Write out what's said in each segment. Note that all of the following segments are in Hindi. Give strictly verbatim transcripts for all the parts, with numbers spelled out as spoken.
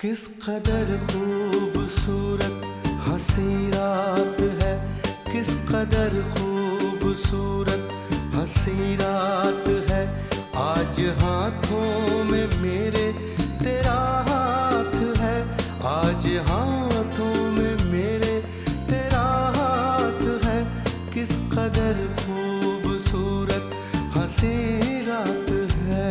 किस कदर खूबसूरत हंसी रात है, किस कदर खूबसूरत हंसी रात है। आज हाथों में मेरे तेरा हाथ है, आज हाथों में मेरे तेरा हाथ है। किस कदर खूबसूरत हंसी रात है।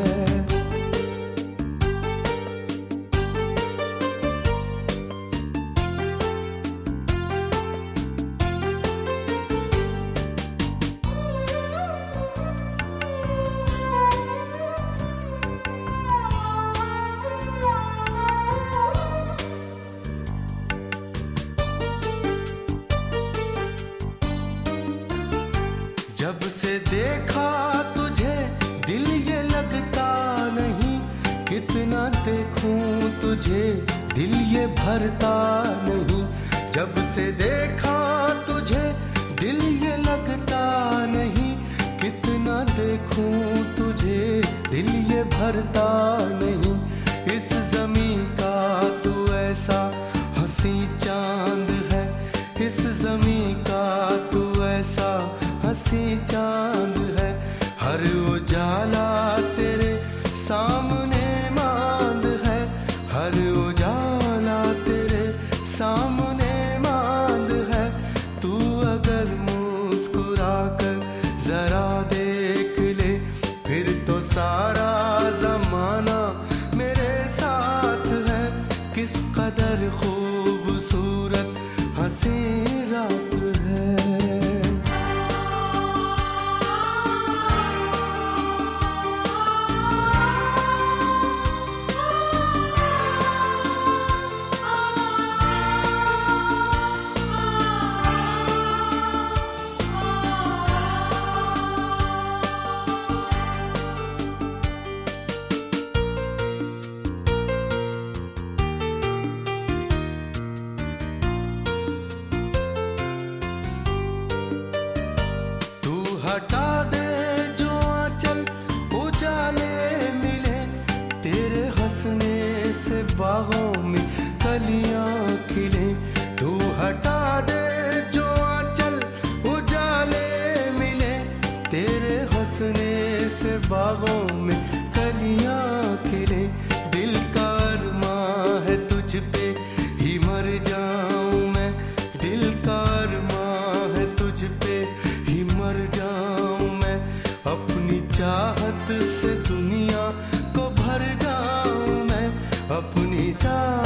जब से देखा तुझे दिल ये लगता नहीं, कितना देखूं तुझे दिल ये भरता नहीं। जब से देखा तुझे दिल ये लगता नहीं, कितना देखूं तुझे दिल ये भरता नहीं। इस ज़मीं का तू ऐसा हंसी चांद है, इस ज़मीं का तू ऐसा हंसी चांद है। हर उजाला तेरे सामने मांद है, हर उजाला तेरे सामने मांद है। तू अगर मुस्कुरा कर जरा देख ले, फिर तो सारा जमाना मेरे साथ है। किस कदर खूबसूरत हंसी रात है। हटा दे जो आंचल उजाले मिले, तेरे हंसने से बागों में कलियां खिले। तू हटा दे जो आंचल उजाले मिले, तेरे हंसने से बागों में कलियां खिले। दिल का अरमां है तुझ पे ही मर जाऊं मैं, दिल का अरमां है तुझ पे ही मर जाऊं मैं। अपनी चाहत से दुनिया को भर जाऊं मैं, अपनी चाहत